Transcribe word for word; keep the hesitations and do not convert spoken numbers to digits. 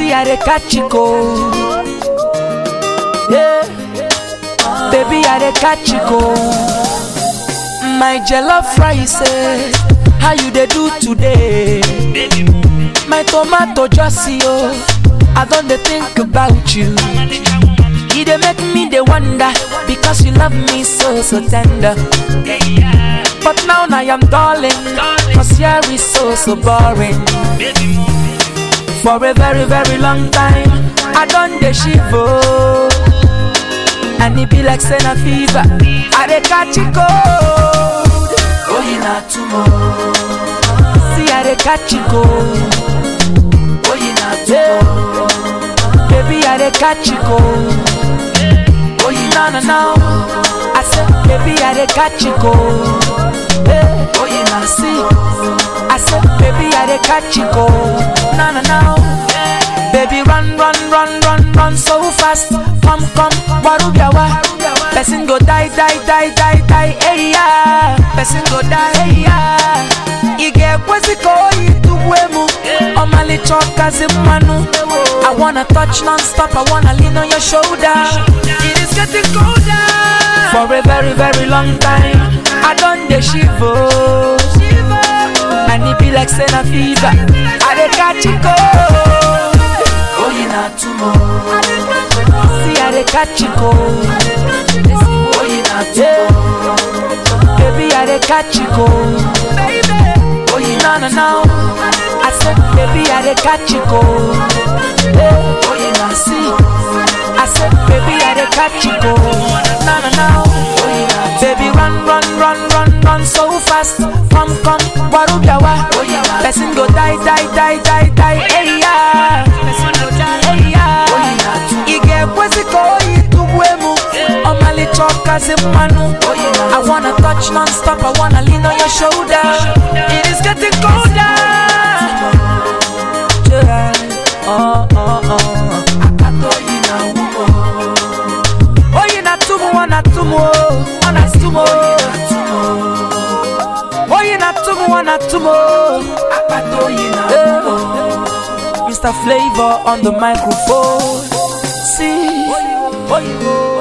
See I dey catch you cold. Yeah, baby I dey catch you cold. My jollof rice, eh, how you dey do today? My tomato just see oh, I don't dey think about you. You dey make me dey wonder because you love me so so tender. But now I am darling, cause here is so so boring. For a very very long time, I done dey shiver, and it be like senna fever. I dey catch it cold. Oh, you not tomorrow. See, I dey catch it cold. Oh, you not tomorrow. Baby, I dey catch it cold. Oh, you no no no. I said, baby, I dey catch it cold. Hey, oh, you not see. I said, baby, I dey catch it cold. No no no. Baby, run run run run run so fast. Come come, warubiawa. Person go die die die die die. Hey yeah. Person go die. Hey yeah. Ige kwezi koi tuwemu. Omali choka zimanu. I wanna touch non-stop. I wanna lean on your shoulder. It is getting colder. For a very very long time, I done the shiver, and it be like senna fever. I dey catch it cold. Oh, you not tomorrow. See, I dey catch it cold. Oh, you not tomorrow. Baby, I dey catch it cold. Oh, you no no no. I said, baby, I dey catch it cold. Oh, you not see. I said, baby, I dey catch it cold. No no no. Baby, run run run run run so fast. Come come, warubiawa. Person go die die die die die. Hey yeah. Hey yeah. Ige kwezi koi tuwemu. Omali choka zimanu. I wanna touch non-stop. I wanna lean on your shoulder. It is getting colder. Oh oh oh. Oh, you not tumu, wanna tumu, wanna tumu. Oh, you not tumu, wanna tumu. Mister Flavor on the microphone. See, oh, you.